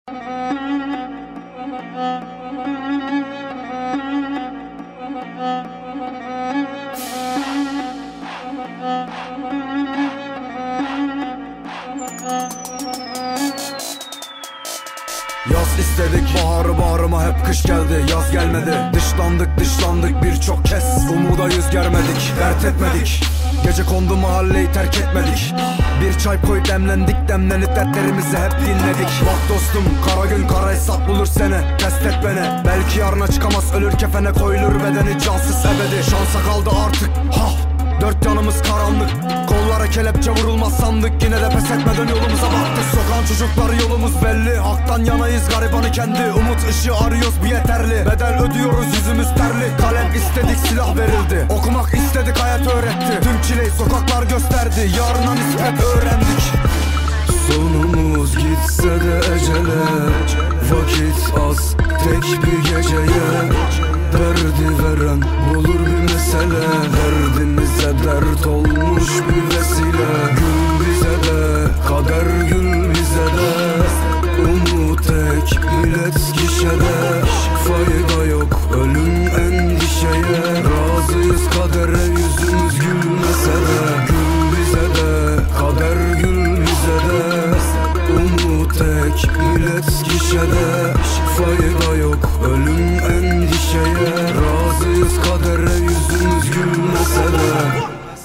Yaz istedik, baharı bağrıma hep kış geldi. Yaz gelmedi, dışlandık birçok kez. Umuda yüz germedik, dert etmedik. Gece kondu mahalleyi terk etmedik. Bir çay koy demlenip dertlerimizi hep dinledik. Bak dostum, kara gün kara hesap bulur seni. Test et beni, belki yarına çıkamaz, ölür kefene koyulur bedeni, cansız ebedi. Şansa kaldı artık, dört yanımız karanlık. Kollara kelepçe vurulmaz sandık, yine de pes etmeden yolumuza baktık. Sokağın çocukları yolumuz belli, haktan yanayız garibanı kendi. Umut ışığı arıyoruz bir yeterli, bedel ödüyoruz yüzümüz terli. Kalem istedik, silah verildi, okumak istedik, hayat öğretti. Tüm çileyi sokaklar gösterdi, yarına nispet öğrendik. Sonumuz gitse de ecele, vakit az tek bir geceye. Derdi veren bulur bir mesele, derdimize dert olmuş bir vesile. Gül bize de, kader gül bize de. Umut tek, millet gişede. Fayda yok ölüm endişeye. Razıyız kadere, yüzümüz gülmese de. Gül bize de, kader gül bize de. Umut tek, millet gişede. Fayda yok ölüm endişeye. Razıyız kadere, yüzümüz gülmese de.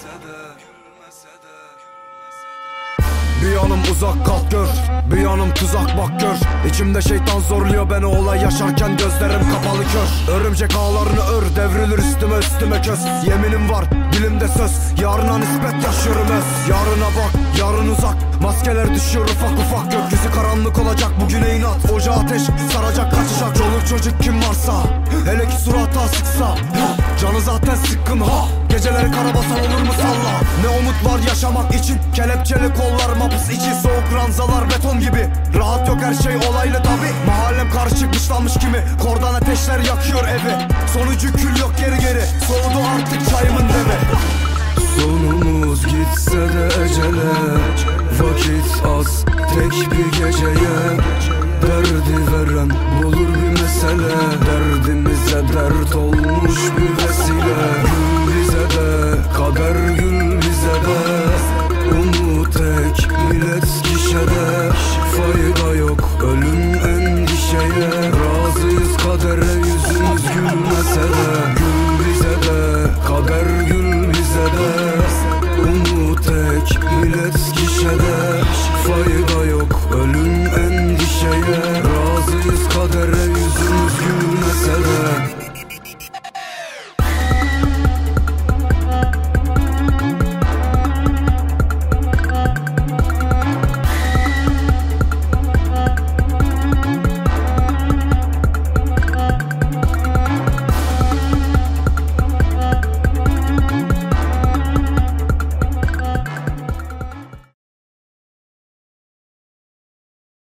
Bir yanım uzak, kalk gör, bir yanım tuzak, bak gör. İçimde şeytan zorluyor beni, olay yaşarken gözlerim kapalı kör. Örümcek ağlarını ör, devrilir üstüme köz. Yeminim var, dilimde söz, yarına nispet yaşıyorum öz. Yarına bak, yarın uzak, maskeler düşüyor ufak. Gökyüzü karanlık olacak, bugüne inat. Ocağa ateş saracak, kaçacak. Çoluk çocuk kim varsa, hele ki surata sıksa. Canı zaten sıkkın geceleri karabasan olur mu salla. Ne umut var yaşamak için, kelepçeli kollar, mapus içi soğuk ranzalar beton gibi. Rahat yok, her şey olaylı tabi. Mahallem karışık, dışlanmış kimi, kordan ateşler yakıyor evi. Sonucu kül yok, geri soğudu artık çayımın demi. Sonumuz gitse de ecele, vakit az tek bir geceye.